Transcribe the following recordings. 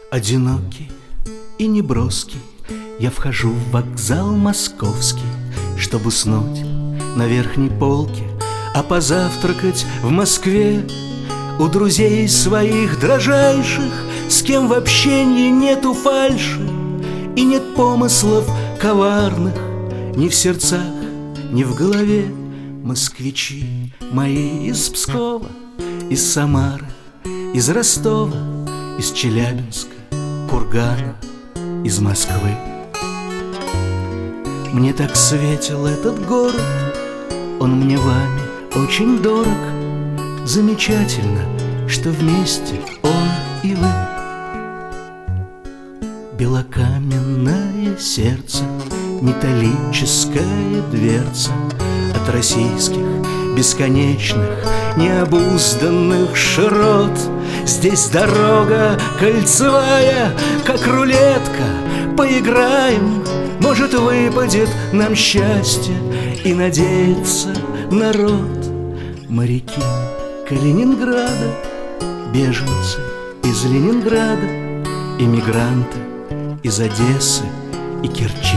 Одинокий и неброский я вхожу в вокзал московский, чтобы уснуть на верхней полке, а позавтракать в Москве у друзей своих дрожайших, с кем в общении нету фальши и нет помыслов коварных ни в сердцах, ни в голове. Москвичи мои из Пскова, из Самары, из Ростова, из Челябинска, Кургана, из Москвы. Мне так светил этот город, он мне вами очень дорог. Замечательно, что вместе он и вы. Белокаменное сердце, металлическая дверца от российских бесконечных необузданных широт. Здесь дорога кольцевая, как рулетка. Поиграем, может, выпадет нам счастье, и надеется народ. Моряки Калининграда, беженцы из Ленинграда, эмигранты из Одессы и Керчи.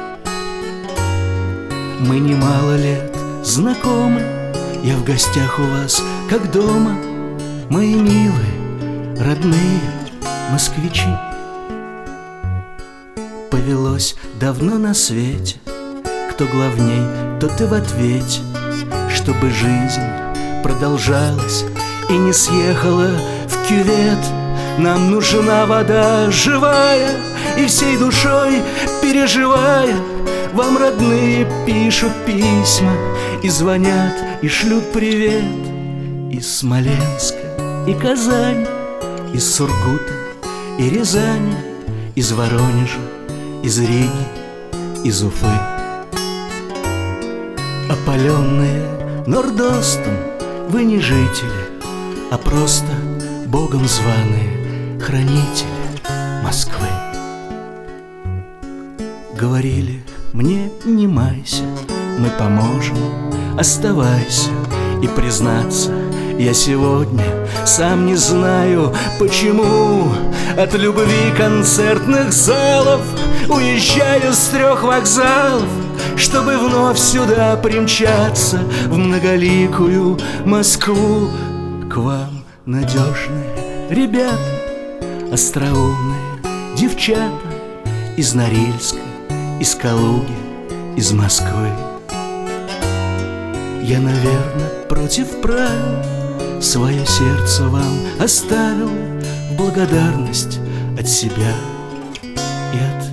Мы немало лет знакомы, я в гостях у вас, как дома, мои милые, родные москвичи. Повелось давно на свете, кто главней, тот и в ответе, чтобы жизнь продолжалась и не съехала в кювет. Нам нужна вода живая, и всей душой переживая, вам родные пишут письма и звонят, и шлют привет. Из Смоленска и Казани, из Сургута и Рязани, из Воронежа, из Риги, из Уфы. Опаленные нордостом, вы не жители, а просто Богом званые хранители Москвы. Говорили мне: не майся, мы поможем, оставайся. И признаться, я сегодня сам не знаю, почему от любви концертных залов уезжаю с 3 вокзалов, чтобы вновь сюда примчаться, в многоликую Москву. К вам надежные ребята, остроумные девчата из Норильска, из Калуги, из Москвы. Я, наверное, против правил свое сердце вам оставил в благодарность от себя и от